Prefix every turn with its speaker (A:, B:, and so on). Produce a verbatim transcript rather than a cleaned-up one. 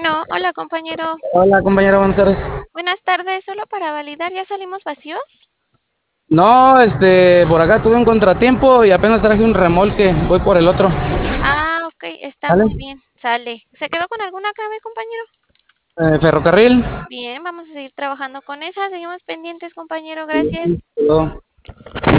A: Bueno, hola compañero.
B: Hola, compañero, buenas tardes.
A: Buenas tardes, solo para validar, ¿ya salimos vacíos?
B: No, este, por acá tuve un contratiempo y apenas traje un remolque. Voy por el otro.
A: Ah, ok, está
B: ¿Vale?
A: muy bien, sale. ¿Se quedó con alguna clave, compañero?
B: Eh, ferrocarril.
A: Bien, vamos a seguir trabajando con esa. Seguimos pendientes, compañero,
B: Sí,
A: gracias.
B: todo.